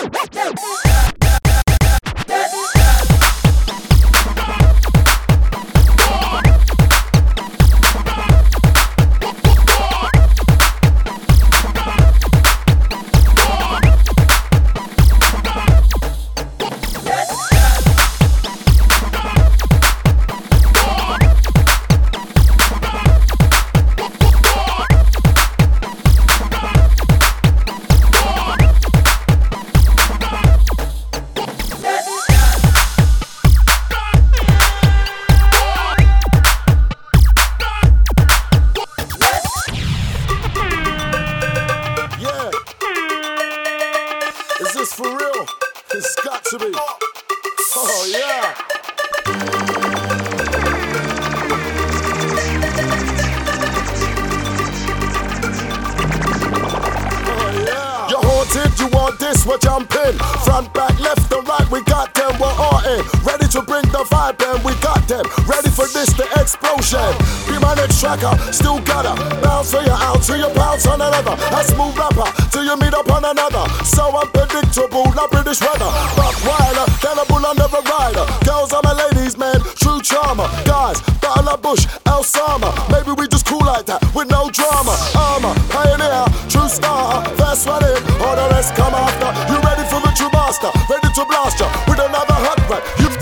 Still gotta bounce for you out till you bounce on another. A smooth rapper till you meet up on another. So unpredictable, like British weather. Buck wilder than a bull under a rider. Girls are my ladies, man, true charmer. Guys, Battle of Bush, El Sama. Maybe we just cool like that with no drama. Armor, pioneer, true starter. First one in, all the rest come after. You ready for the true master? Ready to blast ya with another hot rap.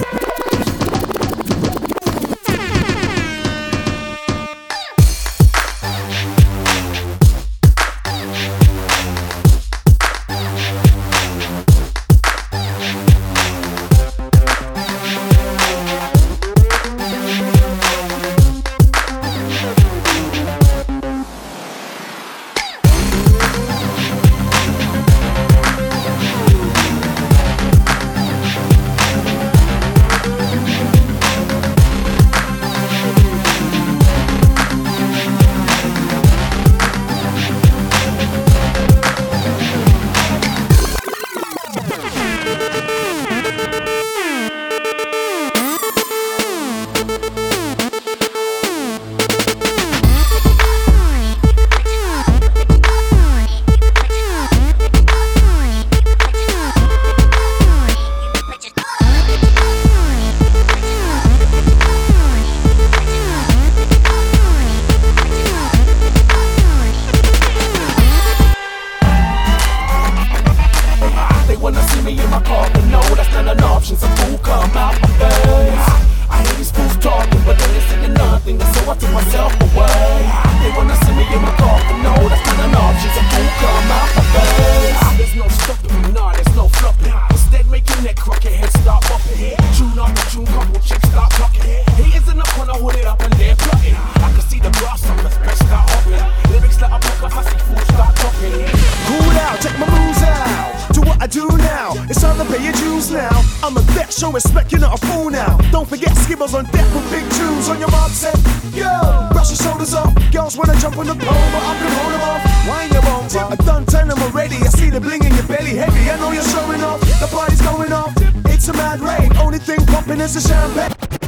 Show respect, you're not a fool now. Don't forget skibbers on deck with big tunes on your mark set. Yo, brush your shoulders off. Girls wanna jump on the pole, but I can hold them off. Wind your bones up. I done turn them already. I see the bling in your belly heavy. I know you're showing off. The party's going off. It's a mad rave. Only thing popping is the champagne.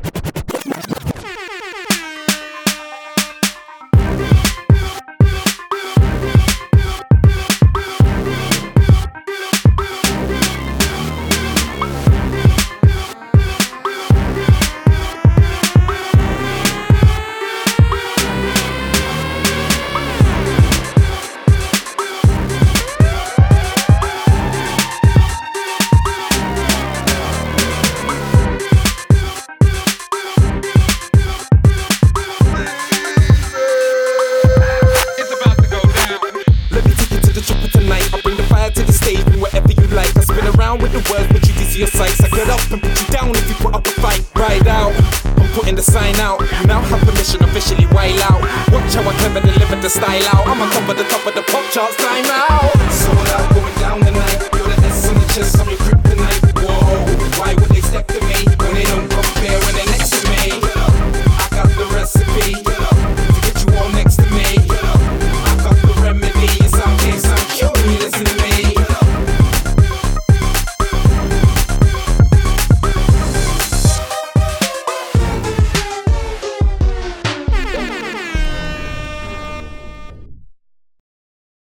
Your sights, I get up and put you down if you put up a fight. Ride out, I'm putting the sign out. You now have permission officially wild out. Watch how I clever deliver the style out. I'm on top of the pop charts, time out.